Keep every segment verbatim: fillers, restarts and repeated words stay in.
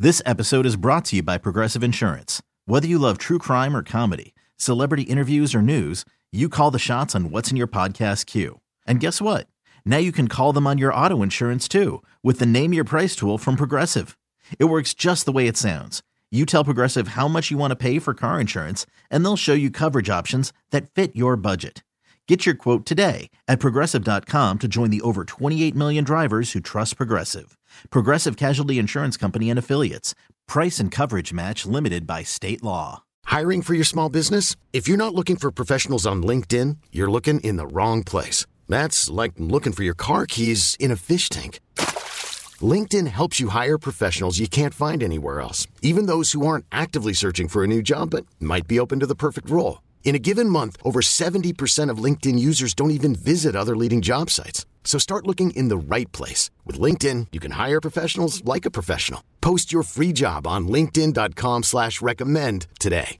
This episode is brought to you by Progressive Insurance. Whether you love true crime or comedy, celebrity interviews or news, you call the shots on what's in your podcast queue. And guess what? Now you can call them on your auto insurance too with the Name Your Price tool from Progressive. It works just the way it sounds. You tell Progressive how much you want to pay for car insurance, and they'll show you coverage options that fit your budget. Get your quote today at Progressive dot com to join the over twenty-eight million drivers who trust Progressive. Progressive Casualty Insurance Company and Affiliates. Price and coverage match limited by state law. Hiring for your small business? If you're not looking for professionals on LinkedIn, you're looking in the wrong place. That's like looking for your car keys in a fish tank. LinkedIn helps you hire professionals you can't find anywhere else, even those who aren't actively searching for a new job but might be open to the perfect role. In a given month, over seventy percent of LinkedIn users don't even visit other leading job sites. So start looking in the right place. With LinkedIn, you can hire professionals like a professional. Post your free job on linkedin dot com slash recommend today.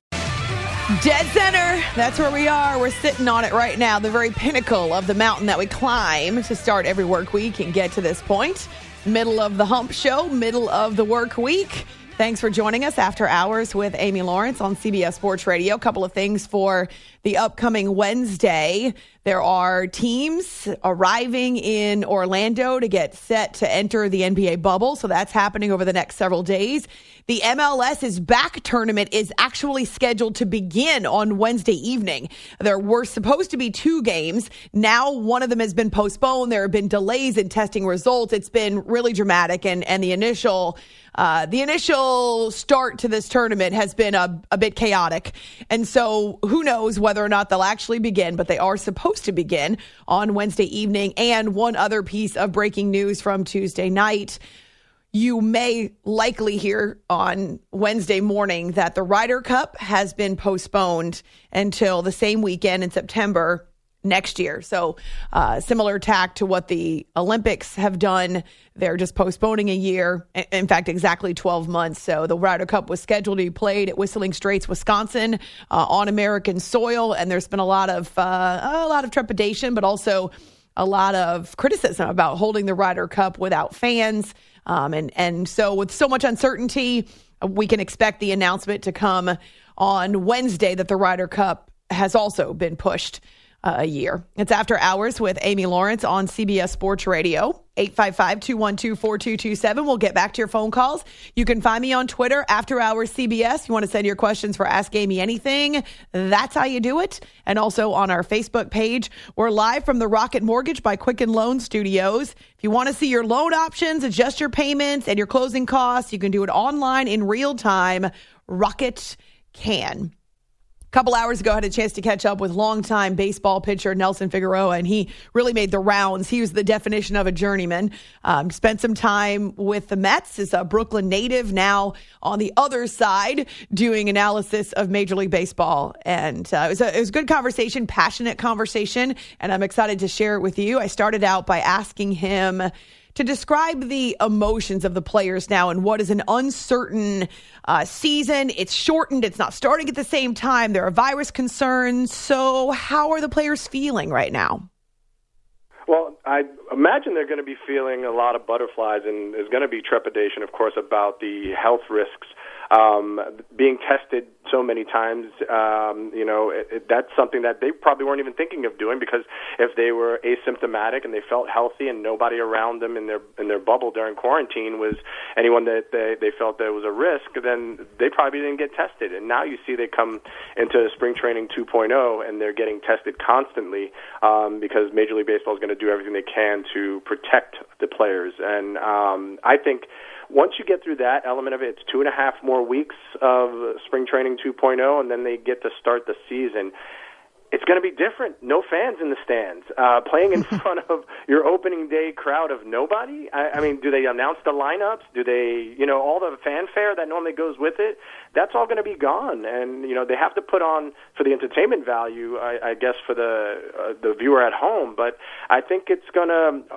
Dead center, that's where we are. We're sitting on it right now, the very pinnacle of the mountain that we climb to start every work week and get to this point. Middle of the hump show, middle of the work week. Thanks for joining us after hours with Amy Lawrence on C B S Sports Radio. A couple of things for the upcoming Wednesday. There are teams arriving in Orlando to get set to enter the N B A bubble. So that's happening over the next several days. The M L S's back tournament is actually scheduled to begin on Wednesday evening. There were supposed to be two games. Now one of them has been postponed. There have been delays in testing results. It's been really dramatic. And, and the initial Uh, the initial start to this tournament has been a, a bit chaotic. And so who knows whether or not they'll actually begin, but they are supposed to begin on Wednesday evening. And one other piece of breaking news from Tuesday night. You may likely hear on Wednesday morning that the Ryder Cup has been postponed until the same weekend in September next year. So uh, similar tack to what the Olympics have done. They're just postponing a year. In fact, exactly twelve months. So the Ryder Cup was scheduled to be played at Whistling Straits, Wisconsin, uh, on American soil. And there's been a lot of uh, a lot of trepidation, but also a lot of criticism about holding the Ryder Cup without fans. Um, and, and so with so much uncertainty, we can expect the announcement to come on Wednesday that the Ryder Cup has also been pushed Uh, a year. It's After Hours with Amy Lawrence on C B S Sports Radio. eight five five, two one two, four two two seven. We'll get back to your phone calls. You can find me on Twitter, After Hours C B S. You want to send your questions for Ask Amy Anything, that's how you do it. And also on our Facebook page. We're live from the Rocket Mortgage by Quicken Loan Studios. If you want to see your loan options, adjust your payments and your closing costs, you can do it online in real time. Rocket can. A couple hours ago, I had a chance to catch up with longtime baseball pitcher Nelson Figueroa, and he really made the rounds. He was the definition of a journeyman. Um, spent some time with the Mets as a Brooklyn native, now on the other side doing analysis of Major League Baseball. And uh, it, was a, it was a good conversation, passionate conversation, and I'm excited to share it with you. I started out by asking him to describe the emotions of the players now and what is an uncertain uh, season. It's shortened. It's not starting at the same time. There are virus concerns. So how are the players feeling right now? Well, I imagine they're going to be feeling a lot of butterflies, and there's going to be trepidation, of course, about the health risks. Um, being tested so many times, um, you know, it, it, that's something that they probably weren't even thinking of doing, because if they were asymptomatic and they felt healthy and nobody around them in their in their bubble during quarantine was anyone that they, they felt there was a risk, then they probably didn't get tested. And now you see they come into spring training two point oh and they're getting tested constantly um, because Major League Baseball is going to do everything they can to protect the players. And um, I think once you get through that element of it, it's two and a half more weeks of spring training two point oh, and then they get to start the season. It's going to be different. No fans in the stands. Uh, playing in front of your opening day crowd of nobody? I, I mean, do they announce the lineups? Do they, you know, all the fanfare that normally goes with it? That's all going to be gone. And, you know, they have to put on for the entertainment value, I, I guess, for the uh, the viewer at home. But I think it's going to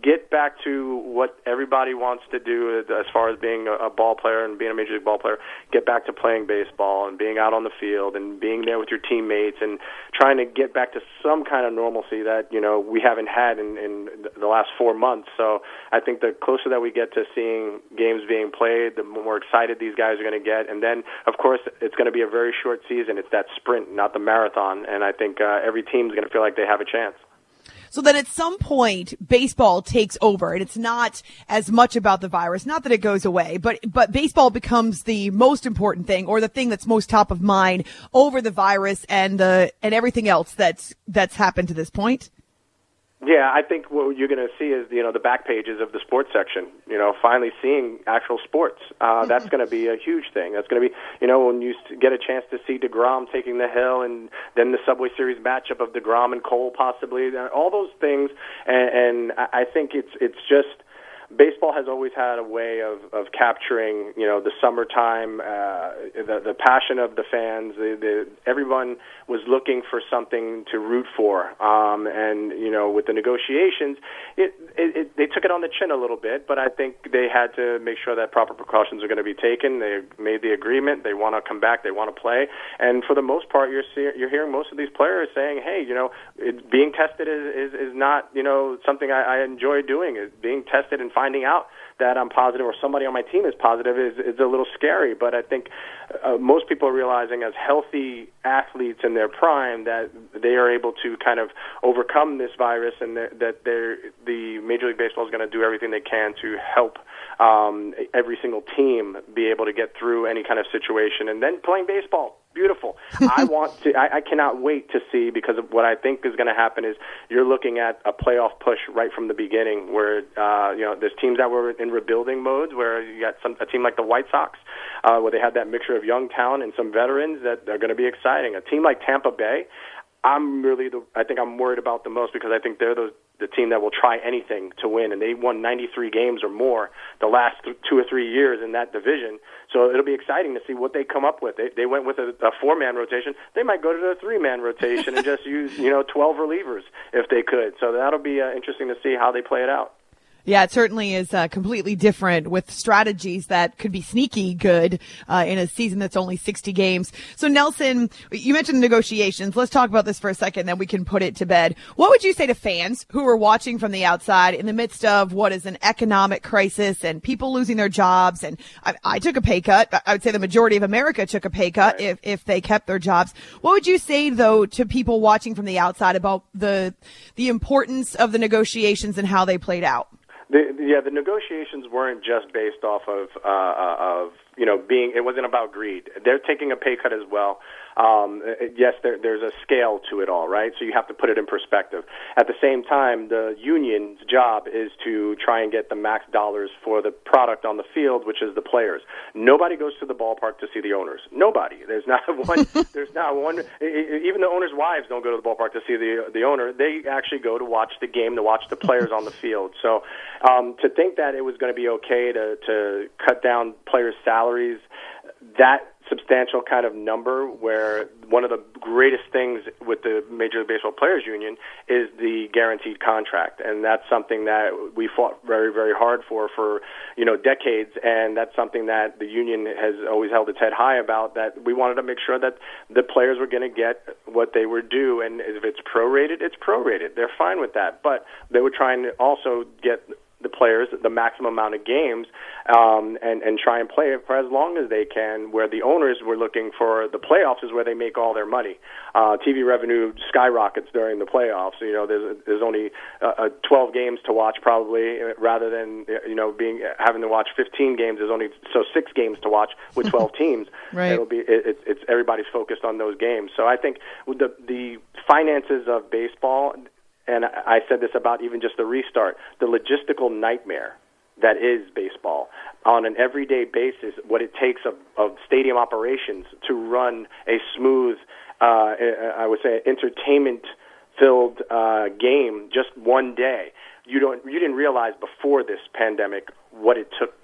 get back to what everybody wants to do as far as being a, a ball player and being a major league ball player. Get back to playing baseball and being out on the field and being there with your teammates and trying to get back to some kind of normalcy that, you know, we haven't had in, in the last four months. So I think the closer that we get to seeing games being played, the more excited these guys are going to get. And then, of course, it's going to be a very short season. It's that sprint, not the marathon. And I think uh, every team's going to feel like they have a chance. So then at some point, baseball takes over, and it's not as much about the virus. Not that it goes away, but but baseball becomes the most important thing, or the thing that's most top of mind over the virus and the and everything else that's that's happened to this point. Yeah, I think what you're going to see is, you know, the back pages of the sports section, you know, finally seeing actual sports. Uh, that's going to be a huge thing. That's going to be, you know, when you get a chance to see DeGrom taking the hill and then the Subway Series matchup of DeGrom and Cole possibly, all those things. And, and I think it's it's just, baseball has always had a way of, of capturing, you know, the summertime, uh, the, the passion of the fans. The, the, everyone was looking for something to root for. Um, and, you know, with the negotiations, it, it, it, they took it on the chin a little bit, but I think they had to make sure that proper precautions are going to be taken. They made the agreement. They want to come back. They want to play. And for the most part, you're, see, you're hearing most of these players saying, hey, you know, it, being tested is, is, is not, you know, something I, I enjoy doing. Is being tested and finding out that I'm positive or somebody on my team is positive is, is a little scary. But I think uh, most people are realizing, as healthy athletes in their prime, that they are able to kind of overcome this virus, and that, that they're, the Major League Baseball is going to do everything they can to help um, every single team be able to get through any kind of situation. And then playing baseball, beautiful. I want to. I, I cannot wait to see, because of what I think is going to happen is you're looking at a playoff push right from the beginning, where uh, you know, there's teams that were in rebuilding modes, where you got some a team like the White Sox, uh, where they had that mixture of young talent and some veterans that are going to be exciting. A team like Tampa Bay, I'm really the. I think I'm worried about the most, because I think they're the the team that will try anything to win, and they won ninety-three games or more the last th- two or three years in that division. So it'll be exciting to see what they come up with. They, they went with a, a four-man rotation. They might go to a three-man rotation and just use, you know, twelve relievers if they could. So that'll be uh, interesting to see how they play it out. Yeah, it certainly is uh, completely different, with strategies that could be sneaky good uh, in a season that's only sixty games. So, Nelson, you mentioned negotiations. Let's talk about this for a second, then we can put it to bed. What would you say to fans who are watching from the outside in the midst of what is an economic crisis and people losing their jobs? And I, I took a pay cut. I would say the majority of America took a pay cut if, if they kept their jobs. What would you say, though, to people watching from the outside about the the importance of the negotiations and how they played out? The, yeah, the negotiations weren't just based off of, uh, of you know, being, it wasn't about greed. They're taking a pay cut as well. Um, yes, there, there's a scale to it all, right? So you have to put it in perspective. At the same time, the union's job is to try and get the max dollars for the product on the field, which is the players. Nobody goes to the ballpark to see the owners. Nobody. There's not one. There's not one. Even the owners' wives don't go to the ballpark to see the the owner. They actually go to watch the game, to watch the players on the field. So um, to think that it was going to be okay to to cut down players' salaries, that substantial kind of number, where one of the greatest things with the Major League Baseball Players Union is the guaranteed contract, and that's something that we fought very, very hard for for you know decades, and that's something that the union has always held its head high about. That we wanted to make sure that the players were going to get what they were due, and if it's prorated, it's prorated. They're fine with that, but they were trying to also get the players the maximum amount of games, um, and, and try and play it for as long as they can, where the owners were looking for the playoffs is where they make all their money. Uh, T V revenue skyrockets during the playoffs. You know, there's there's only uh, twelve games to watch probably, rather than, you know, being having to watch fifteen games. There's only so six games to watch with twelve teams. Right. It'll be it, it's everybody's focused on those games. So I think the the finances of baseball, and I said this about even just the restart, the logistical nightmare that is baseball on an everyday basis, what it takes of, of stadium operations to run a smooth, uh, I would say, entertainment-filled uh, game just one day. You don't, you didn't realize before this pandemic what it took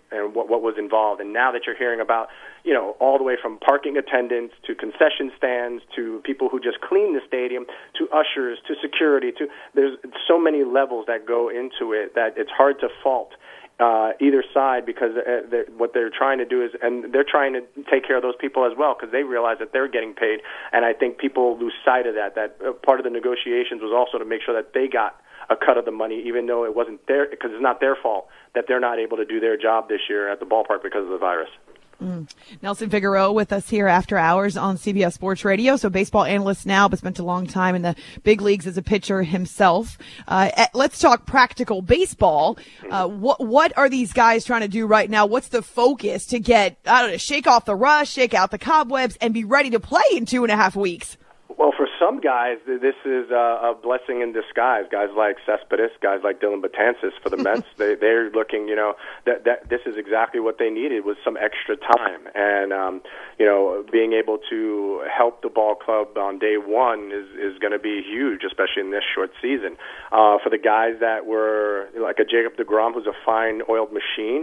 and what, what was involved. And now that you're hearing about, you know, all the way from parking attendants to concession stands to people who just clean the stadium to ushers to security, to there's so many levels that go into it that it's hard to fault Uh, either side, because uh, they're, what they're trying to do is, and they're trying to take care of those people as well, because they realize that they're getting paid. And I think people lose sight of that, that uh, part of the negotiations was also to make sure that they got a cut of the money, even though it wasn't their, because it's not their fault that they're not able to do their job this year at the ballpark because of the virus. Mm. Nelson Figueroa with us here after hours on C B S Sports Radio. So baseball analyst now, but spent a long time in the big leagues as a pitcher himself. Uh, at, let's talk practical baseball. Uh, what, what are these guys trying to do right now? What's the focus to get, I don't know, shake off the rust, shake out the cobwebs, and be ready to play in two and a half weeks? Well, for some guys, this is a blessing in disguise. Guys like Cespedes, guys like Dylan Betances for the Mets, they, they're looking, you know, that, that this is exactly what they needed was some extra time. And, um, you know, being able to help the ball club on day one is, is going to be huge, especially in this short season. Uh, for the guys that were, like a Jacob deGrom, who's a fine-oiled machine,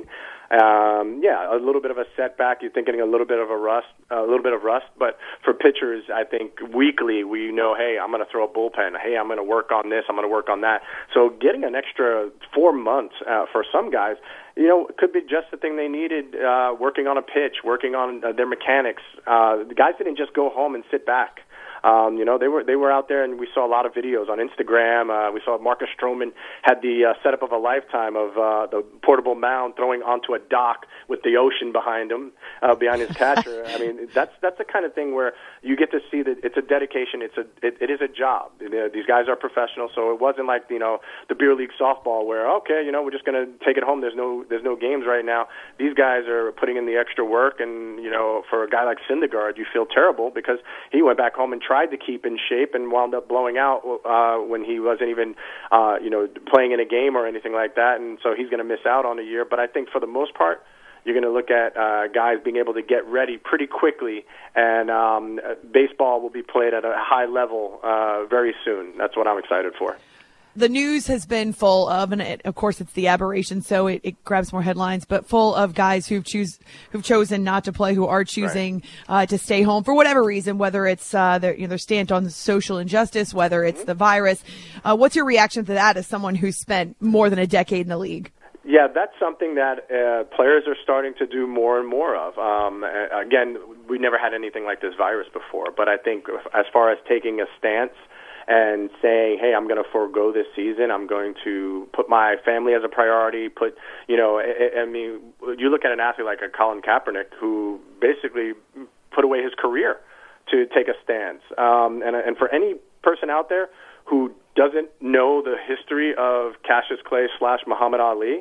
Um, yeah, a little bit of a setback. You're thinking a little bit of a rust, a little bit of rust. But for pitchers, I think weekly we know, hey, I'm going to throw a bullpen. Hey, I'm going to work on this. I'm going to work on that. So getting an extra four months uh, for some guys, you know, could be just the thing they needed. Uh, working on a pitch, working on uh, their mechanics. Uh, the guys didn't just go home and sit back. Um, you know, they were they were out there, and we saw a lot of videos on Instagram. Uh, we saw Marcus Stroman had the uh, setup of a lifetime of uh, the portable mound throwing onto a dock with the ocean behind him, uh, behind his catcher. I mean, that's that's the kind of thing where you get to see that it's a dedication. It's a it, it is a job. You know, these guys are professionals, so it wasn't like you know the beer league softball where okay, you know, we're just going to take it home. There's no there's no games right now. These guys are putting in the extra work, and you know, for a guy like Syndergaard, you feel terrible because he went back home and tried to keep in shape and wound up blowing out uh, when he wasn't even, uh, you know, playing in a game or anything like that. And so he's going to miss out on a year. But I think for the most part, you're going to look at uh, guys being able to get ready pretty quickly, and um, baseball will be played at a high level uh, very soon. That's what I'm excited for. The news has been full of, and it, of course it's the aberration, so it, it grabs more headlines, but full of guys who've choose who've chosen not to play, who are choosing right. uh, to stay home for whatever reason, whether it's uh, their, you know, their stand on social injustice, whether it's mm-hmm. the virus. Uh, what's your reaction to that as someone who's spent more than a decade in the league? Yeah, that's something that uh, players are starting to do more and more of. Um, again, we never had anything like this virus before, but I think as far as taking a stance and saying, hey, I'm going to forego this season. I'm going to put my family as a priority. Put, you know, I, I mean, you look at an athlete like a Colin Kaepernick who basically put away his career to take a stance. Um, and, and for any person out there who doesn't know the history of Cassius Clay slash Muhammad Ali,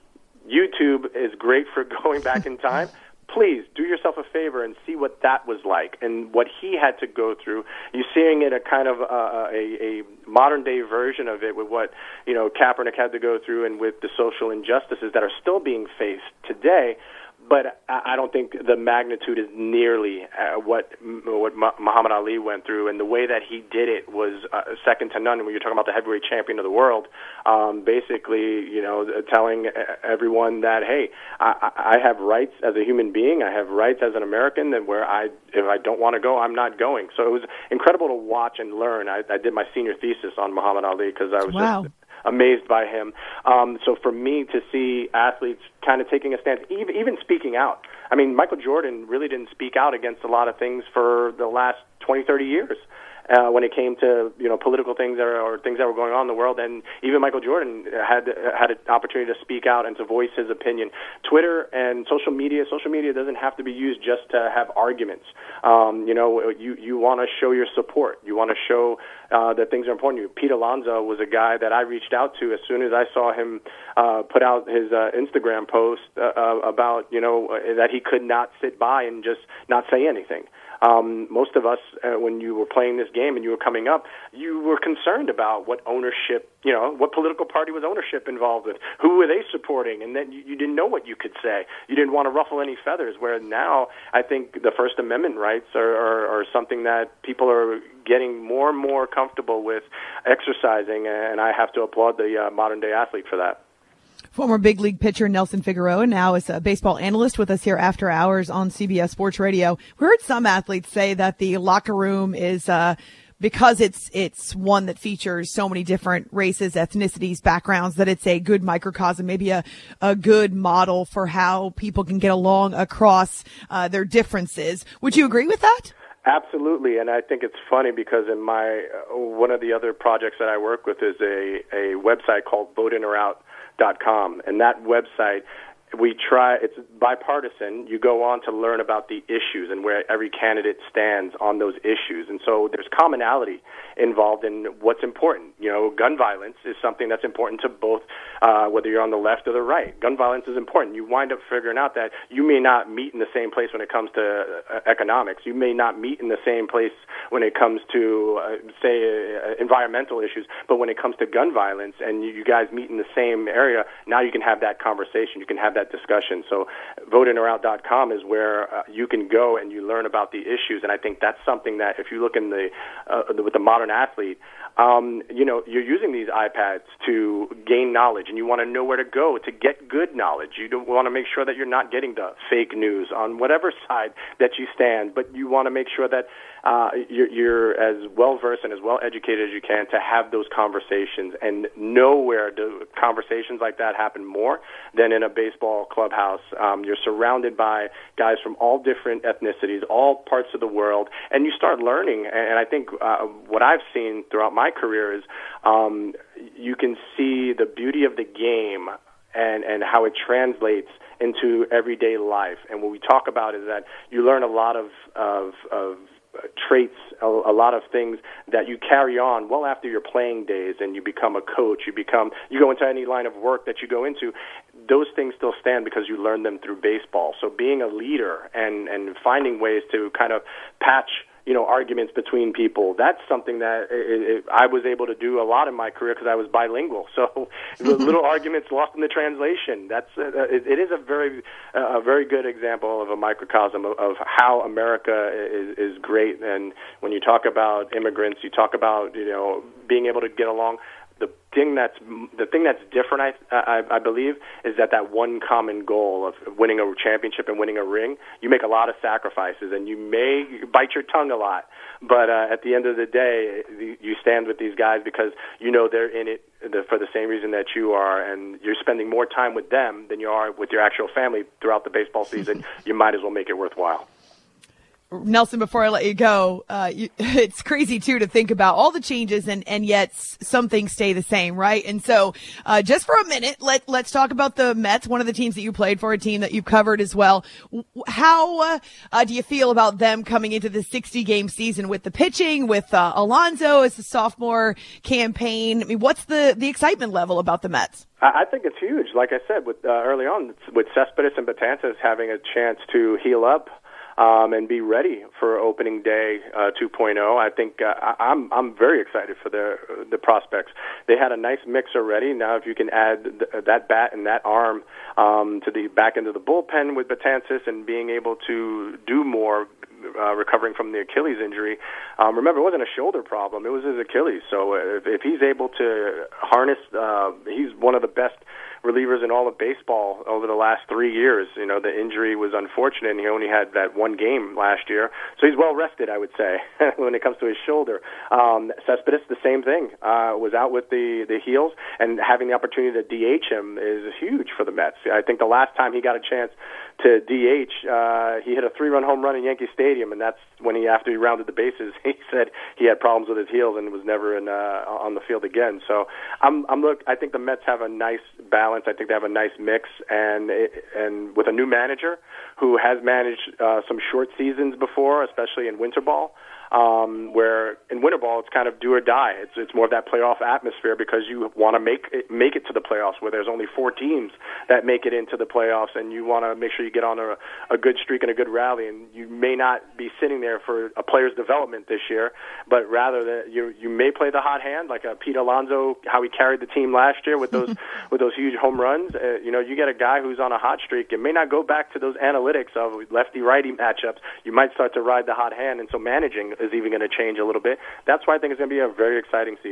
YouTube is great for going back in time. Please do yourself a favor and see what that was like and what he had to go through. You're seeing it a kind of uh, a, a modern day version of it with what you know Kaepernick had to go through and with the social injustices that are still being faced today. But I don't think the magnitude is nearly uh, what what Muhammad Ali went through, and the way that he did it was uh, second to none. When you're talking about the heavyweight champion of the world, um, basically, you know, telling everyone that, hey, I, I have rights as a human being, I have rights as an American, and where I, if I don't want to go, I'm not going. So it was incredible to watch and learn. I, I did my senior thesis on Muhammad Ali because I was wow. just amazed by him. Um, so for me to see athletes kind of taking a stance, even, even speaking out. I mean, Michael Jordan really didn't speak out against a lot of things for the last twenty, thirty years. Uh, when it came to you know political things that are, or things that were going on in the world, and even Michael Jordan had had an opportunity to speak out and to voice his opinion. Twitter and social media, social media doesn't have to be used just to have arguments. Um, you know, you you want to show your support. You want to show uh, that things are important to you. Pete Alonso was a guy that I reached out to as soon as I saw him uh, put out his uh, Instagram post uh, about you know that he could not sit by and just not say anything. Um, most of us, uh, when you were playing this game and you were coming up, you were concerned about what ownership, you know, what political party was ownership involved with, who were they supporting, and then you, you didn't know what you could say. You didn't want to ruffle any feathers, where now I think the First Amendment rights are, are, are something that people are getting more and more comfortable with exercising, and I have to applaud the uh, modern-day athlete for that. Former big league pitcher Nelson Figueroa now is a baseball analyst with us here after hours on C B S Sports Radio. We heard some athletes say that the locker room is, uh, because it's, it's one that features so many different races, ethnicities, backgrounds, that it's a good microcosm, maybe a, a good model for how people can get along across, uh, their differences. Would you agree with that? Absolutely, and I think it's funny because in my uh, one of the other projects that I work with is a, a website called vote in or out dot com, and that website, we try, it's bipartisan. You go on to learn about the issues and where every candidate stands on those issues. And so there's commonality involved in what's important. You know, gun violence is something that's important to both, uh, whether you're on the left or the right. Gun violence is important. You wind up figuring out that you may not meet in the same place when it comes to uh, economics. You may not meet in the same place when it comes to, uh, say, uh, environmental issues. But when it comes to gun violence and you, you guys meet in the same area, now you can have that conversation. You can have that discussion. So vote in or out dot com is where uh, you can go and you learn about the issues. And I think that's something that if you look in the, uh, the with the modern athlete, um, you know, you're using these iPads to gain knowledge, and you want to know where to go to get good knowledge. You don't want to make sure that you're not getting the fake news on whatever side that you stand, but you want to make sure that uh, you're, you're as well-versed and as well-educated as you can to have those conversations. And nowhere do conversations like that happen more than in a baseball clubhouse. Um, you're surrounded by guys from all different ethnicities, all parts of the world, and you start learning. And I think uh, what I've seen throughout my career is um, you can see the beauty of the game and, and how it translates into everyday life. And what we talk about is that you learn a lot of, of, of traits, a, a lot of things that you carry on well after your playing days, and you become a coach, you become, you go into any line of work that you go into, those things still stand because you learn them through baseball. So being a leader and, and finding ways to kind of patch, you know, arguments between people, that's something that it, it, I was able to do a lot in my career because I was bilingual. So little arguments lost in the translation. That's uh, it, it is a very uh, a very good example of a microcosm of, of how America is, is great. And when you talk about immigrants, you talk about, you know, being able to get along. The thing that's the thing that's different, I, I I believe, is that that one common goal of winning a championship and winning a ring. You make a lot of sacrifices, and you may bite your tongue a lot, but uh, at the end of the day, you stand with these guys because you know they're in it for the same reason that you are, and you're spending more time with them than you are with your actual family throughout the baseball season. You might as well make it worthwhile. Nelson, before I let you go, uh, you, it's crazy, too, to think about all the changes and, and yet some things stay the same, right? And so uh, just for a minute, let, let's talk about the Mets, one of the teams that you played for, a team that you've covered as well. How uh, uh, do you feel about them coming into the sixty-game season with the pitching, with uh, Alonso as a sophomore campaign? I mean, what's the, the excitement level about the Mets? I think it's huge. Like I said, with uh, early on, with Cespedes and Betances having a chance to heal up, Um, and be ready for opening day uh, two point oh. I think uh, I'm I'm very excited for the the prospects. They had a nice mix already. Now, if you can add th- that bat and that arm um, to the back end of the bullpen with Betances and being able to do more, uh, recovering from the Achilles injury. Um, remember, it wasn't a shoulder problem; it was his Achilles. So if, if he's able to harness, uh, he's one of the best relievers in all of baseball over the last three years. You know, the injury was unfortunate, and he only had that one game last year. So he's well rested, I would say, when it comes to his shoulder. Um, Cespedes, the same thing, uh, was out with the, the heels, and having the opportunity to D H him is huge for the Mets. I think the last time he got a chance to D H, uh, he hit a three-run home run in Yankee Stadium, and that's when he, after he rounded the bases, he said he had problems with his heels and was never in, uh, on the field again. So I'm, I'm look. I think the Mets have a nice balance. I think they have a nice mix, and and with a new manager who has managed uh, some short seasons before, especially in winter ball. Um, where in winter ball it's kind of do or die. It's it's more of that playoff atmosphere because you want to make it, make it to the playoffs where there's only four teams that make it into the playoffs, and you want to make sure you get on a, a good streak and a good rally. And you may not be sitting there for a player's development this year, but rather that you you may play the hot hand like a Pete Alonso, how he carried the team last year with those with those huge home runs. Uh, you know, you get a guy who's on a hot streak. It may not go back to those analytics of lefty-righty matchups. You might start to ride the hot hand, and so managing is even going to change a little bit. That's why I think it's going to be a very exciting season.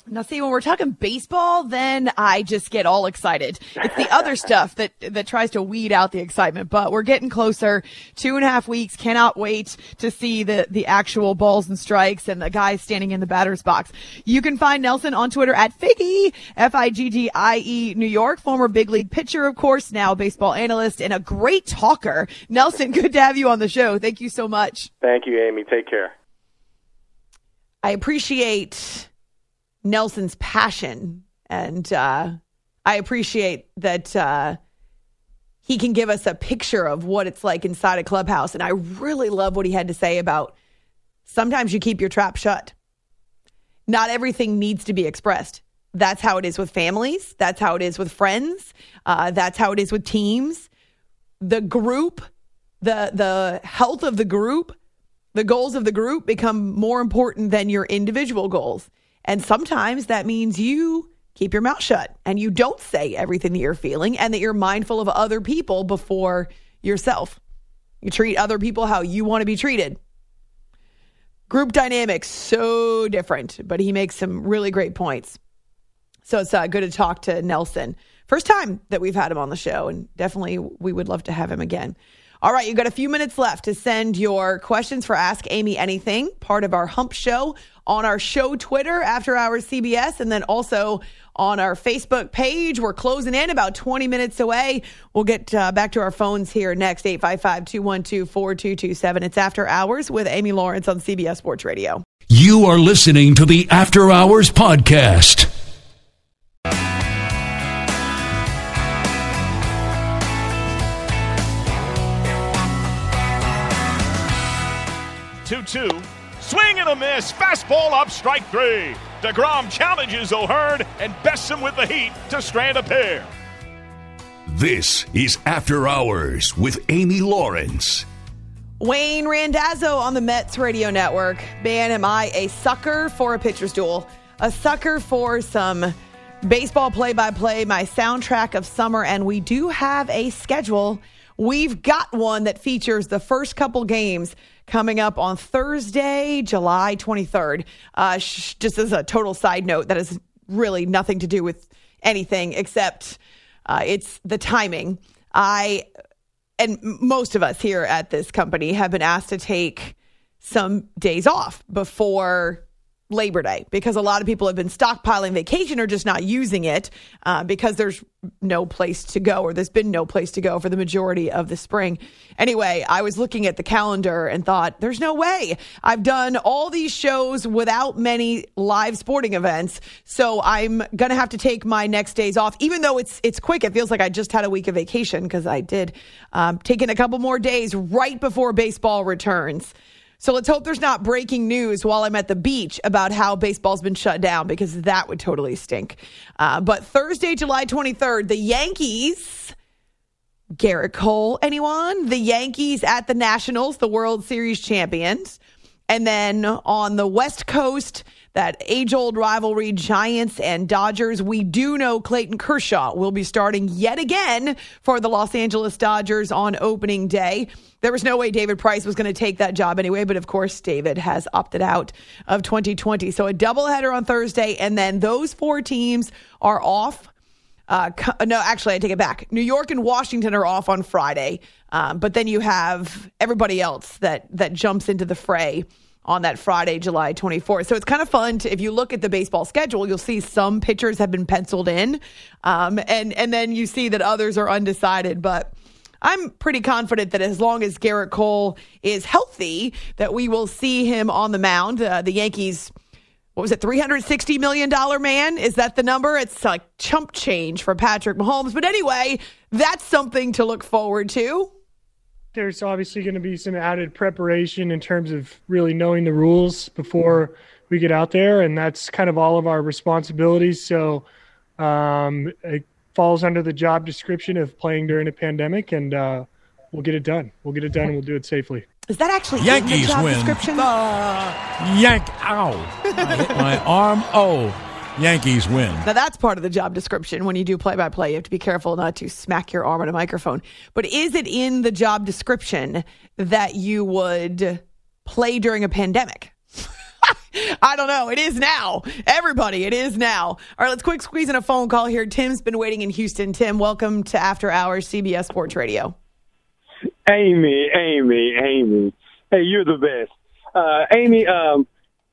Now, see, when we're talking baseball, then I just get all excited. It's the other stuff that that tries to weed out the excitement. But we're getting closer. Two and a half weeks. Cannot wait to see the, the actual balls and strikes and the guys standing in the batter's box. You can find Nelson on Twitter at Figgy, F I G G I E New York. Former big league pitcher, of course, now baseball analyst and a great talker. Nelson, good to have you on the show. Thank you so much. Thank you, Amy. Take care. I appreciate Nelson's passion, and uh, I appreciate that uh, he can give us a picture of what it's like inside a clubhouse. And I really love what he had to say about sometimes you keep your trap shut. Not everything needs to be expressed. That's how it is with families. That's how it is with friends. Uh, that's how it is with teams. The group, the the health of the group, the goals of the group become more important than your individual goals. And sometimes that means you keep your mouth shut and you don't say everything that you're feeling and that you're mindful of other people before yourself. You treat other people how you want to be treated. Group dynamics, so different, but he makes some really great points. So it's uh, good to talk to Nelson. First time that we've had him on the show, and definitely we would love to have him again. All right, you've got a few minutes left to send your questions for Ask Amy Anything, part of our Hump Show, on our show Twitter, After Hours C B S, and then also on our Facebook page. We're closing in about twenty minutes away. We'll get uh, back to our phones here next, eight five five, two one two, four two two seven. It's After Hours with Amy Lawrence on C B S Sports Radio. You are listening to the After Hours Podcast. two two. Swing and a miss. Fastball up, strike three. DeGrom challenges O'Hearn and bests him with the heat to strand a pair. This is After Hours with Amy Lawrence. Wayne Randazzo on the Mets radio network. Man, am I a sucker for a pitcher's duel. A sucker for some baseball play-by-play, my soundtrack of summer, and we do have a schedule. We've got one that features the first couple games coming up on Thursday, July twenty-third. Uh, sh- just as a total side note, that has really nothing to do with anything except uh, it's the timing. I and most of us here at this company have been asked to take some days off before Labor Day because a lot of people have been stockpiling vacation or just not using it uh, because there's no place to go or there's been no place to go for the majority of the spring. Anyway, I was looking at the calendar and thought, there's no way. I've done all these shows without many live sporting events, so I'm going to have to take my next days off. Even though it's it's quick, it feels like I just had a week of vacation because I did um, take in a couple more days right before baseball returns. So let's hope there's not breaking news while I'm at the beach about how baseball's been shut down because that would totally stink. Uh, but Thursday, July twenty-third, the Yankees, Garrett Cole, anyone? The Yankees at the Nationals, the World Series champions. And then on the West Coast, that age-old rivalry, Giants and Dodgers. We do know Clayton Kershaw will be starting yet again for the Los Angeles Dodgers on opening day. There was no way David Price was going to take that job anyway, but of course David has opted out of twenty twenty. So a doubleheader on Thursday, and then those four teams are off. Uh, no, actually, I take it back. New York and Washington are off on Friday, um, but then you have everybody else that that jumps into the fray on that Friday, July twenty-fourth. So it's kind of fun to, if you look at the baseball schedule, you'll see some pitchers have been penciled in, um, and and then you see that others are undecided. But I'm pretty confident that as long as Garrett Cole is healthy, that we will see him on the mound. Uh, the Yankees, what was it, three hundred sixty million dollars man? Is that the number? It's like chump change for Patrick Mahomes. But anyway, that's something to look forward to. There's obviously going to be some added preparation in terms of really knowing the rules before we get out there, and that's kind of all of our responsibilities. So um, it falls under the job description of playing during a pandemic, and uh, we'll get it done. We'll get it done, and we'll do it safely. Is that actually Yankees in the job win. description? Uh, yank, ow. I hit my arm. Oh, Yankees win. Now, that's part of the job description. When you do play-by-play, you have to be careful not to smack your arm on a microphone. But is it in the job description that you would play during a pandemic? I don't know. It is now. Everybody, it is now. All right, let's quick squeeze in a phone call here. Tim's been waiting in Houston. Tim, welcome to After Hours C B S Sports Radio. Amy, Amy, Amy. Hey, you're the best. Uh, Amy, um,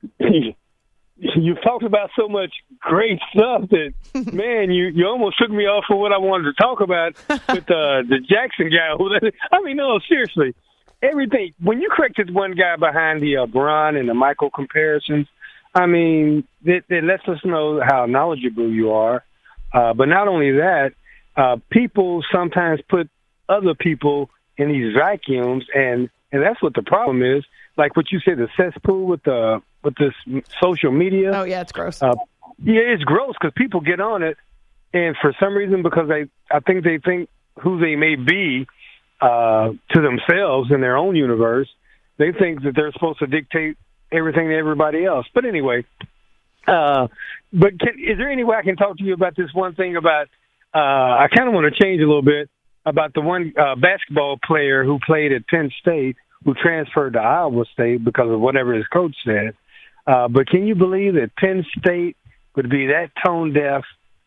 you've talked about so much great stuff that, man, you, you almost took me off for what I wanted to talk about with uh, the Jackson guy. I mean, no, seriously. Everything. When you correct this one guy behind the uh, Bron and the Michael comparisons, I mean, it, it lets us know how knowledgeable you are. Uh, but not only that, uh, people sometimes put other people in these vacuums, and, and that's what the problem is. Like what you said, the cesspool with the with this social media. Oh, yeah, it's gross. Uh, yeah, it's gross because people get on it, and for some reason, because they, I think they think who they may be uh, to themselves in their own universe, they think that they're supposed to dictate everything to everybody else. But anyway, uh, but can, is there any way I can talk to you about this one thing about, uh, I kind of want to change a little bit, about the one uh, basketball player who played at Penn State who transferred to Iowa State because of whatever his coach said. Uh, but can you believe that Penn State would be that tone deaf,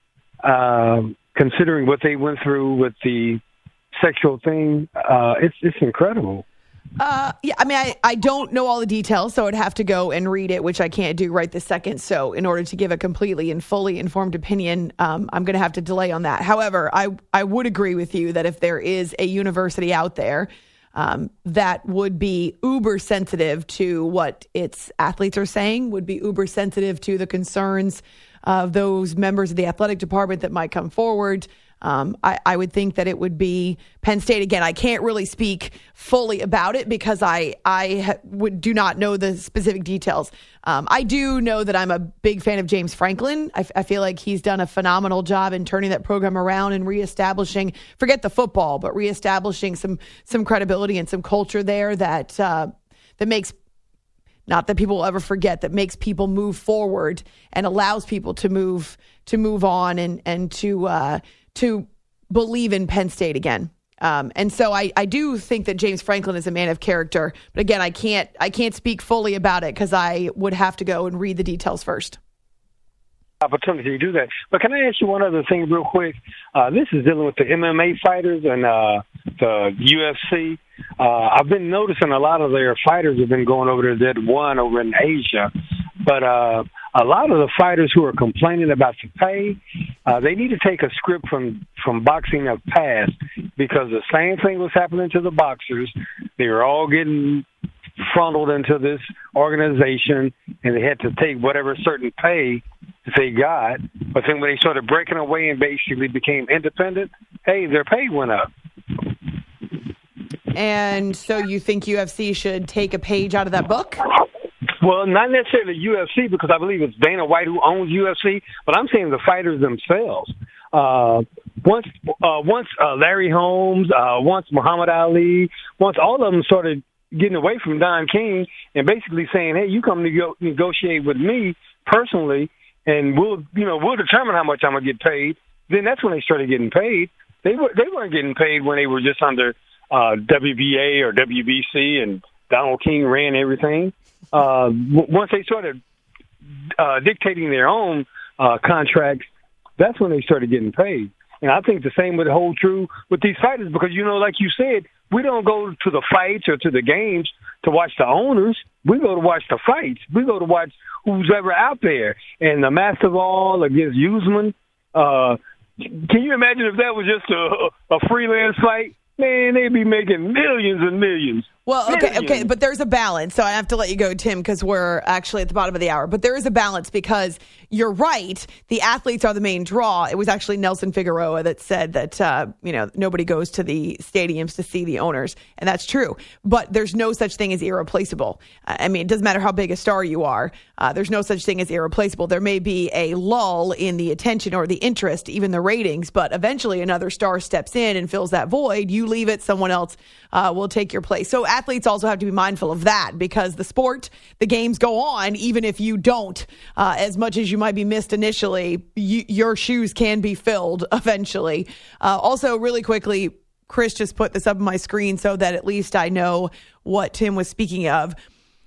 uh, considering what they went through with the sexual thing? Uh, it's it's incredible. Uh, yeah, I mean, I, I don't know all the details, so I'd have to go and read it, which I can't do right this second. So in order to give a completely and fully informed opinion, um, I'm going to have to delay on that. However, I, I would agree with you that if there is a university out there um, that would be uber sensitive to what its athletes are saying, would be uber sensitive to the concerns of those members of the athletic department that might come forward, Um, I, I would think that it would be Penn State. Again, I can't really speak fully about it because I I ha- would do not know the specific details. Um, I do know that I'm a big fan of James Franklin. I, f- I feel like he's done a phenomenal job in turning that program around and reestablishing, forget the football, but reestablishing some some credibility and some culture there that uh, that makes, not that people will ever forget, that makes people move forward and allows people to move to move on and and to uh, to believe in Penn State again. Um, and so I, I do think that James Franklin is a man of character. But again, I can't I can't speak fully about it because I would have to go and read the details first. Opportunity to do that. But can I ask you one other thing real quick? Uh, this is dealing with the M M A fighters and uh, the U F C. Uh, I've been noticing a lot of their fighters have been going over to that one over in Asia. But uh, a lot of the fighters who are complaining about the pay, uh, they need to take a script from, from boxing of past, because the same thing was happening to the boxers. They were all getting funneled into this organization, and they had to take whatever certain pay that they got. But then when they started breaking away and basically became independent, hey, their pay went up. And so you think U F C should take a page out of that book? Well, not necessarily U F C, because I believe it's Dana White who owns U F C, but I'm saying the fighters themselves. Uh, once uh, once uh, Larry Holmes, uh, once Muhammad Ali, once all of them started getting away from Don King and basically saying, hey, you come to go- negotiate with me personally, and we'll, you know, we'll determine how much I'm going to get paid. Then that's when they started getting paid. They, were, they weren't getting paid when they were just under uh, W B A or W B C and Donald King ran everything. Uh, w- once they started uh, dictating their own uh, contracts, that's when they started getting paid. And I think the same would hold true with these fighters, because, you know, like you said, we don't go to the fights or to the games to watch the owners. We go to watch the fights. We go to watch who's ever out there. And the Masvidal against Usman, uh, can you imagine if that was just a, a freelance fight? Man, they'd be making millions and millions. Well, okay, millions. okay, but there's a balance. So I have to let you go, Tim, because we're actually at the bottom of the hour. But there is a balance, because you're right. The athletes are the main draw. It was actually Nelson Figueroa that said that, uh, you know, nobody goes to the stadiums to see the owners. And that's true. But there's no such thing as irreplaceable. I mean, it doesn't matter how big a star you are. Uh, there's no such thing as irreplaceable. There may be a lull in the attention or the interest, even the ratings, but eventually another star steps in and fills that void. You leave it, someone else uh, will take your place. So athletes also have to be mindful of that, because the sport, the games go on, even if you don't. Uh, as much as you might be missed initially, you, your shoes can be filled eventually. Uh, also, really quickly, Chris just put this up on my screen so that at least I know what Tim was speaking of.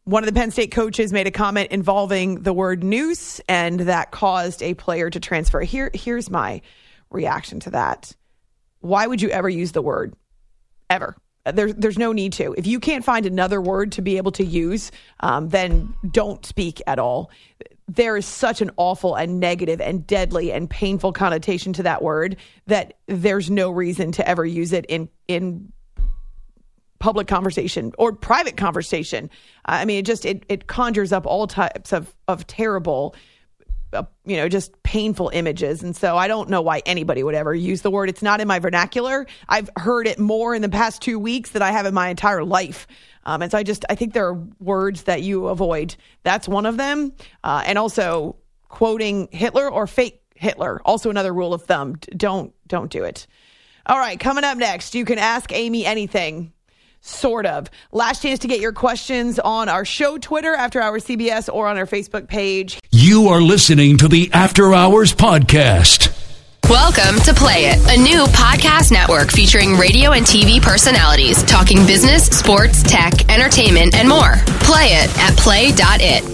one of the Penn State coaches made a comment involving the word noose, and that caused a player to transfer. Here, here's my reaction to that. Why would you ever use the word? Ever. There's there's no need to. If you can't find another word to be able to use, um, then don't speak at all. There is such an awful and negative and deadly and painful connotation to that word that there's no reason to ever use it in in public conversation or private conversation. I mean, it just it it conjures up all types of of terrible, uh, you know, just painful images. And so I don't know why anybody would ever use the word. It's not in my vernacular. I've heard it more in the past two weeks than I have in my entire life. Um, and so I just, I think there are words that you avoid. That's one of them. Uh, and also quoting Hitler or fake Hitler. Also another rule of thumb. Don't, don't do it. All right. Coming up next, you can ask Amy anything. Sort of. Last chance to get your questions on our show Twitter, After Hours C B S, or on our Facebook page. You are listening to the After Hours Podcast. Welcome to Play It, a new podcast network featuring radio and T V personalities talking business, sports, tech, entertainment, and more. Play it at play dot it.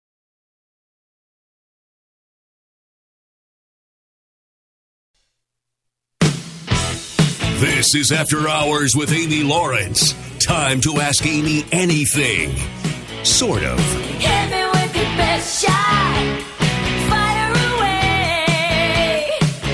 This is After Hours with Amy Lawrence. Time to ask Amy anything. Sort of. Hit me with your best shot. Fire away.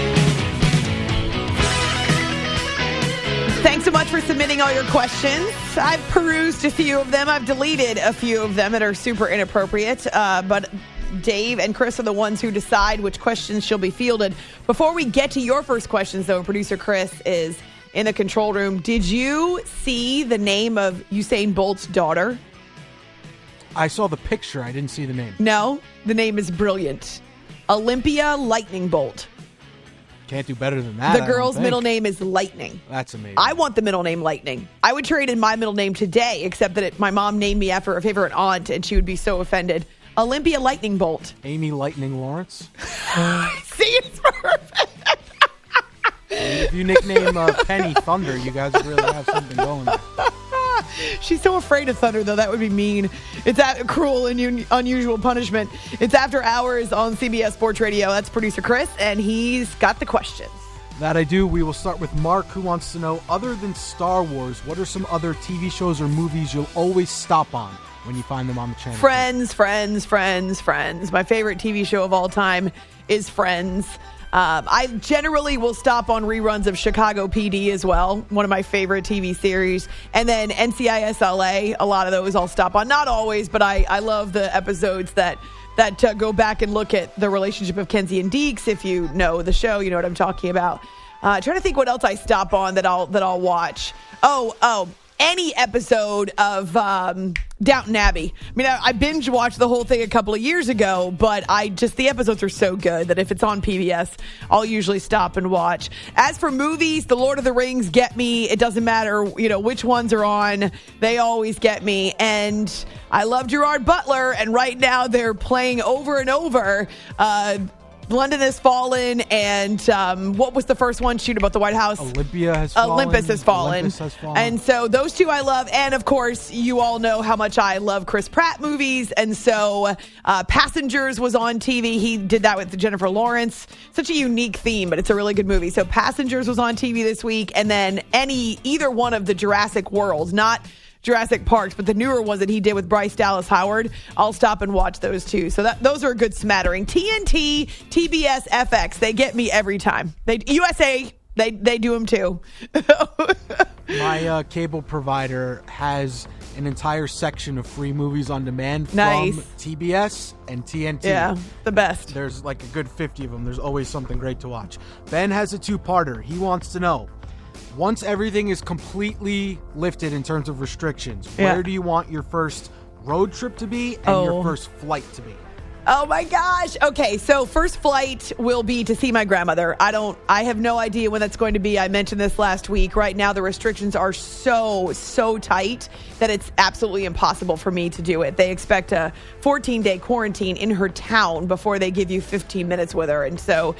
Thanks so much for submitting all your questions. I've perused a few of them. I've deleted a few of them that are super inappropriate. Uh, but Dave and Chris are the ones who decide which questions shall be fielded. Before we get to your first questions, though, producer Chris is in the control room. Did you see the name of Usain Bolt's daughter? I saw the picture. I didn't see the name. No, the name is brilliant. Olympia Lightning Bolt. Can't do better than that. The girl's middle name is Lightning. That's amazing. I want the middle name Lightning. I would trade in my middle name today, except that it, my mom named me after a favorite aunt, and she would be so offended. Olympia Lightning Bolt. Amy Lightning Lawrence. See, it's perfect. If you nickname uh, Penny Thunder, you guys really have something going there. She's so afraid of thunder, though. That would be mean. It's a cruel and un- unusual punishment. It's After Hours on C B S Sports Radio. That's producer Chris, and he's got the questions. That I do. We will start with Mark, who wants to know, other than Star Wars, what are some other T V shows or movies you'll always stop on when you find them on the channel? Friends, Friends, Friends, Friends. My favorite T V show of all time is Friends. Um, I generally will stop on reruns of Chicago P D as well, one of my favorite T V series. And then N C I S L A, a lot of those I'll stop on. Not always, but I, I love the episodes that, that uh, go back and look at the relationship of Kenzie and Deeks. If you know the show, you know what I'm talking about. Uh, trying to think what else I stop on that I'll that I'll watch. Oh, oh. Any episode of um, Downton Abbey. I mean, I, I binge watched the whole thing a couple of years ago, but I just, the episodes are so good that if it's on P B S, I'll usually stop and watch. As for movies, The Lord of the Rings get me. It doesn't matter, you know, which ones are on. They always get me. And I love Gerard Butler, and right now they're playing over and over uh London Has Fallen, and um, what was the first one? Shoot, about the White House? Olympia has fallen. Olympus has fallen. Olympus has fallen. And so those two I love. And of course, you all know how much I love Chris Pratt movies. And so uh, Passengers was on T V. He did that with Jennifer Lawrence. Such a unique theme, but it's a really good movie. So Passengers was on T V this week. And then any either one of the Jurassic Worlds, not Jurassic Parks, but the newer ones that he did with Bryce Dallas Howard, I'll stop and watch those too. So that those are a good smattering. T N T, T B S, F X, they get me every time. They U S A, they they do them too. My uh, cable provider has an entire section of free movies on demand nice. from T B S and T N T. Yeah, the best. There's like a good fifty of them. There's always something great to watch. Ben has a two-parter. He wants to know, once everything is completely lifted in terms of restrictions, yeah. where do you want your first road trip to be and oh. your first flight to be? Oh my gosh. Okay, so first flight will be to see my grandmother. I don't I have no idea when that's going to be. I mentioned this last week. Right now the restrictions are so so tight that it's absolutely impossible for me to do it. They expect a fourteen-day quarantine in her town before they give you fifteen minutes with her. And so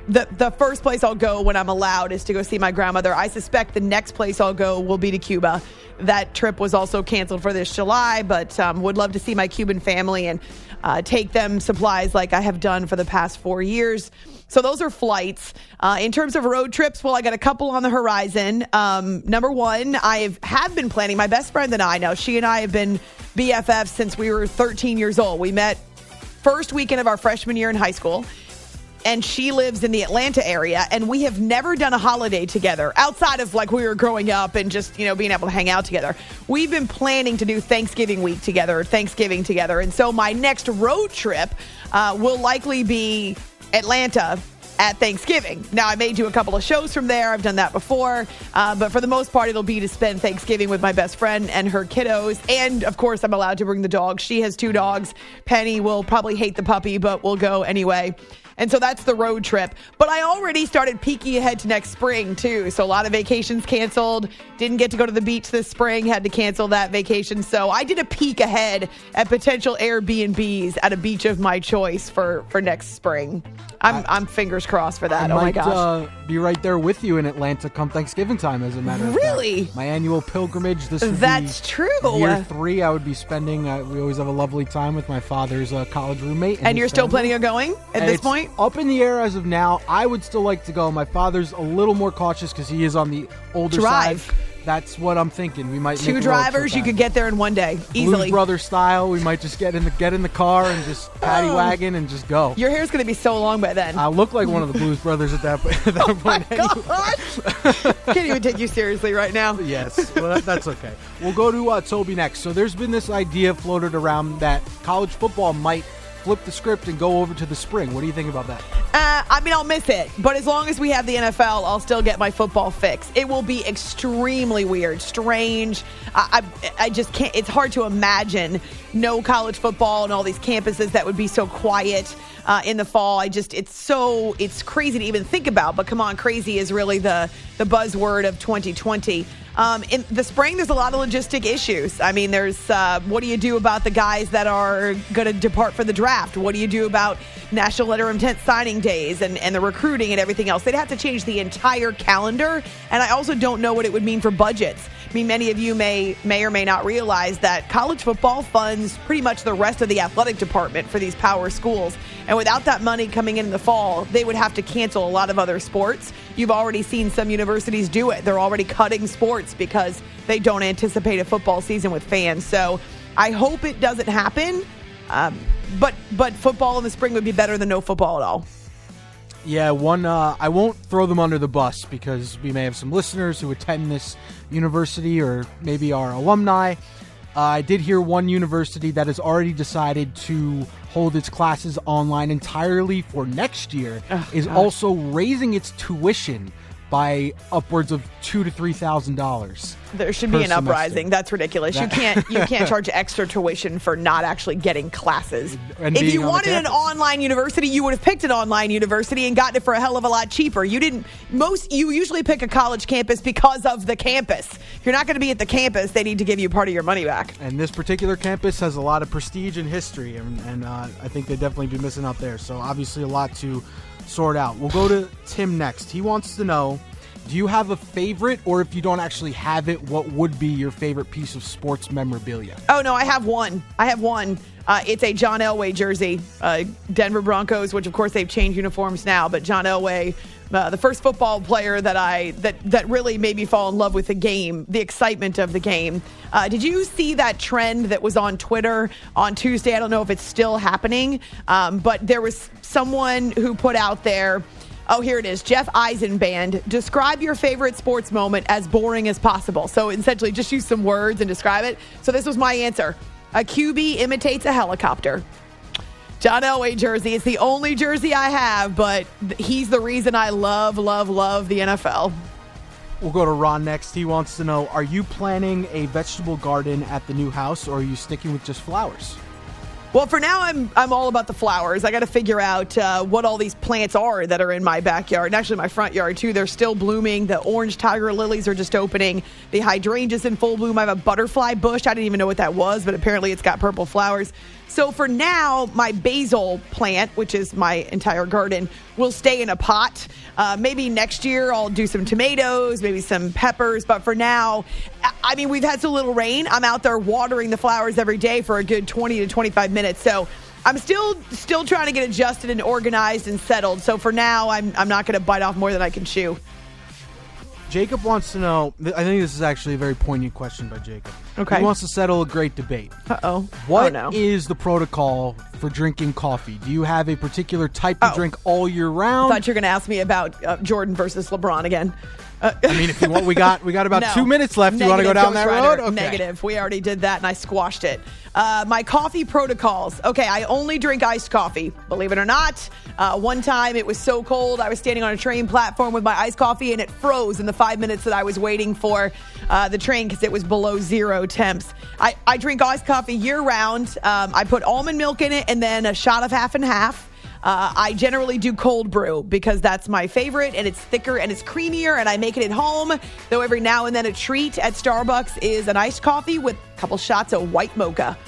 the the first place I'll go when I'm allowed is to go see my grandmother. I suspect the next place I'll go will be to Cuba. That trip was also canceled for this July, but um, would love to see my Cuban family and uh, take them supplies like I have done for the past four years. So those are flights. Uh, in terms of road trips, well, I got a couple on the horizon. Um, number one, I have been planning. My best friend and I now, she and I have been B F Fs since we were thirteen years old. We met first weekend of our freshman year in high school. And she lives in the Atlanta area, and we have never done a holiday together outside of like we were growing up and just, you know, being able to hang out together. We've been planning to do Thanksgiving week together, Thanksgiving together. And so my next road trip uh, will likely be Atlanta at Thanksgiving. Now, I may do a couple of shows from there. I've done that before. Uh, but for the most part, it'll be to spend Thanksgiving with my best friend and her kiddos. And, of course, I'm allowed to bring the dog. She has two dogs. Penny will probably hate the puppy, but we'll go anyway. And so that's the road trip. But I already started peeking ahead to next spring, too. So a lot of vacations canceled. Didn't get to go to the beach this spring. Had to cancel that vacation. So I did a peek ahead at potential Airbnbs at a beach of my choice for, for next spring. I'm I'm fingers crossed for that. I oh, my might, gosh. Uh, be right there with you in Atlanta come Thanksgiving time, as a matter of Really? fact. My annual pilgrimage. This would That's be true. Year three, I would be spending. Uh, we always have a lovely time with my father's uh, college roommate. And his you're still family. planning on going at this It's point? Up in the air as of now. I would still like to go. My father's a little more cautious because he is on the older Drive. side. That's what I'm thinking. We might Two make a road trip drivers, you out. could get there in one day, easily. Blues Brother style. We might just get in the get in the car and just paddy Oh. wagon and just go. Your hair's going to be so long by then. I look like one of the Blues Brothers at that, at that oh my point. anyway. gosh. Can't even take you seriously right now. Yes, well, that, that's okay. We'll go to uh, Toby next. So there's been this idea floated around that college football might flip the script and go over to the spring. What do you think about that? Uh, I mean, I'll miss it, but as long as we have the N F L, I'll still get my football fix. It will be extremely weird, strange. I, I, I just can't. It's hard to imagine no college football and all these campuses that would be so quiet uh, in the fall. I just, it's so, it's crazy to even think about. But come on, crazy is really the the buzzword of twenty twenty. Um, in the spring, there's a lot of logistic issues. I mean, there's uh, what do you do about the guys that are going to depart for the draft? What do you do about National Letter of Intent signing days and, and the recruiting and everything else? They'd have to change the entire calendar. And I also don't know what it would mean for budgets. I mean, many of you may may or may not realize that college football funds pretty much the rest of the athletic department for these power schools. And without that money coming in in the fall, they would have to cancel a lot of other sports. You've already seen some universities do it. They're already cutting sports because they don't anticipate a football season with fans. So I hope it doesn't happen. Um, but but football in the spring would be better than no football at all. Yeah, one. Uh, I won't throw them under the bus because we may have some listeners who attend this university or maybe are alumni. Uh, I did hear one university that has already decided to hold its classes online entirely for next year oh, is God. also raising its tuition by upwards of two to three thousand dollars. There should be an semester. uprising. That's ridiculous. That, you can't you can't charge extra tuition for not actually getting classes. If you wanted an online university, you would have picked an online university and gotten it for a hell of a lot cheaper. You didn't. Most you usually pick a college campus because of the campus. If you're not going to be at the campus, they need to give you part of your money back. And this particular campus has a lot of prestige and history, and, and uh, I think they'd definitely be missing out there. So obviously a lot to sort out. We'll go to Tim next. He wants to know, do you have a favorite, or if you don't actually have it, what would be your favorite piece of sports memorabilia? Oh, no, I have one. I have one. Uh, it's a John Elway jersey. Uh, Denver Broncos, which, of course, they've changed uniforms now, but John Elway, uh, the first football player that I that, that really made me fall in love with the game, the excitement of the game. Uh, did you see that trend that was on Twitter on Tuesday? I don't know if it's still happening, um, but there was someone who put out there, oh, here it is. Jeff Eisenband, describe your favorite sports moment as boring as possible. So essentially just use some words and describe it. So this was my answer. A Q B imitates a helicopter. John Elway jersey. It's the only jersey I have, but he's the reason I love, love, love the N F L. We'll go to Ron next. He wants to know, are you planning a vegetable garden at the new house, or are you sticking with just flowers? Well, for now, I'm I'm all about the flowers. I got to figure out uh, what all these plants are that are in my backyard, and actually my front yard, too. They're still blooming. The orange tiger lilies are just opening. The hydrangea's in full bloom. I have a butterfly bush. I didn't even know what that was, but apparently it's got purple flowers. So for now, my basil plant, which is my entire garden, will stay in a pot. Uh, maybe next year I'll do some tomatoes, maybe some peppers. But for now, I mean, we've had so little rain. I'm out there watering the flowers every day for a good twenty to twenty-five minutes. So I'm still still trying to get adjusted and organized and settled. So for now, I'm I'm not going to bite off more than I can chew. Jacob wants to know, I think this is actually a very poignant question by Jacob. Okay. He wants to settle a great debate. Uh-oh. What oh, no. is the protocol for drinking coffee? Do you have a particular type you Oh. drink all year round? I thought you were going to ask me about uh, Jordan versus LeBron again. Uh, I mean, if you want, we got we got about No. two minutes left. Negative, you want to go down Ghost that Rider. road? Okay. Negative. We already did that, and I squashed it. Uh, my coffee protocols. Okay, I only drink iced coffee. Believe it or not. Uh, one time it was so cold, I was standing on a train platform with my iced coffee, and it froze in the five minutes that I was waiting for uh, the train because it was below zero temps. I, I drink iced coffee year round. Um, I put almond milk in it, and then a shot of half and half. Uh, I generally do cold brew because that's my favorite, and it's thicker and it's creamier, and I make it at home. Though every now and then a treat at Starbucks is an iced coffee with a couple shots of white mocha.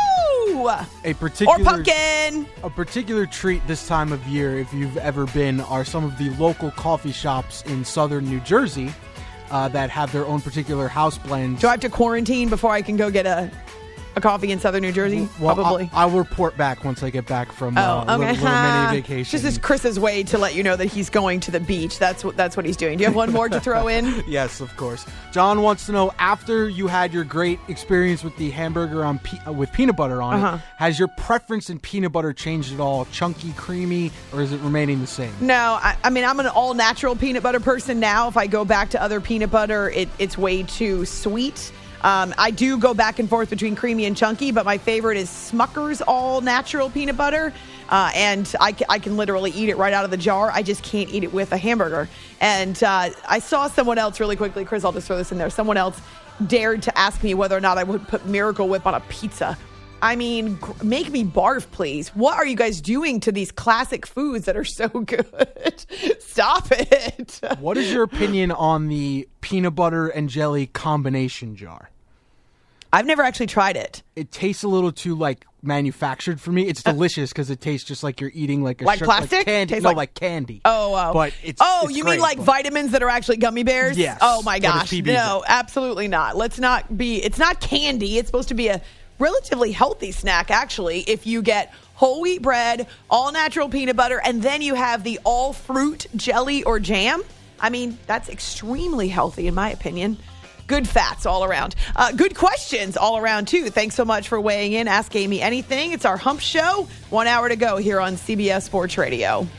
Woo! A particular Or pumpkin. A particular treat this time of year, if you've ever been, are some of the local coffee shops in southern New Jersey uh, that have their own particular house blends. Do I have to quarantine before I can go get a a coffee in southern New Jersey? Well, Probably. I'll, I'll report back once I get back from uh, Oh, a okay. little, little mini vacation. This is Chris's way to let you know that he's going to the beach. That's what that's what he's doing. Do you have one more to throw in? Yes, of course. John wants to know, after you had your great experience with the hamburger on pe- uh, with peanut butter on Uh-huh. it, has your preference in peanut butter changed at all? Chunky, creamy, or is it remaining the same? No, I, I mean, I'm an all-natural peanut butter person now. If I go back to other peanut butter, it, it's way too sweet. Um, I do go back and forth between creamy and chunky, but my favorite is Smucker's all-natural peanut butter. Uh, and I, ca- I can literally eat it right out of the jar. I just can't eat it with a hamburger. And uh, I saw someone else really quickly, Chris, I'll just throw this in there. Someone else dared to ask me whether or not I would put Miracle Whip on a pizza. I mean, gr- make me barf, please. What are you guys doing to these classic foods that are so good? Stop it. What is your opinion on the peanut butter and jelly combination jar? I've never actually tried it. It tastes a little too, like, manufactured for me. It's delicious because it tastes just like you're eating, like, a Like sugar- plastic? Like candy. Tastes no, like- like, candy. Oh, wow. But it's Oh, it's you great, mean like but- vitamins that are actually gummy bears? Yes. Oh, my What does gosh. P B No, say? absolutely not. Let's not be, it's not candy. It's supposed to be a relatively healthy snack, actually, if you get whole wheat bread, all natural peanut butter, and then you have the all fruit jelly or jam. I mean, that's extremely healthy, in my opinion. Good fats all around. Uh, good questions all around, too. Thanks so much for weighing in. Ask Amy anything. It's our Hump Show. One hour to go here on C B S Sports Radio.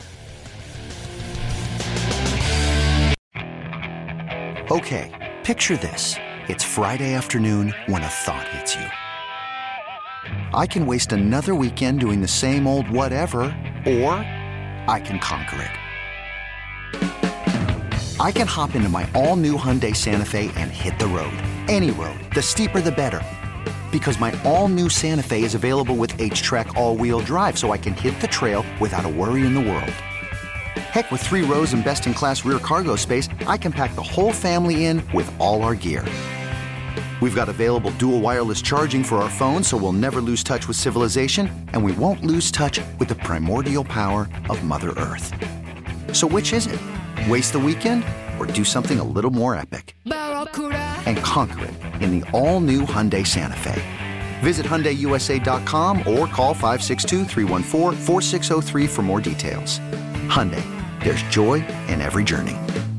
Okay, picture this. It's Friday afternoon when a thought hits you. I can waste another weekend doing the same old whatever, or I can conquer it. I can hop into my all-new Hyundai Santa Fe and hit the road. Any road. The steeper, the better. Because my all-new Santa Fe is available with H-Track all-wheel drive, so I can hit the trail without a worry in the world. Heck, with three rows and best-in-class rear cargo space, I can pack the whole family in with all our gear. We've got available dual wireless charging for our phones, so we'll never lose touch with civilization, and we won't lose touch with the primordial power of Mother Earth. So which is it? Waste the weekend or do something a little more epic? And conquer it in the all-new Hyundai Santa Fe. Visit Hyundai U S A dot com or call five six two, three one four, four six zero three for more details. Hyundai, there's joy in every journey.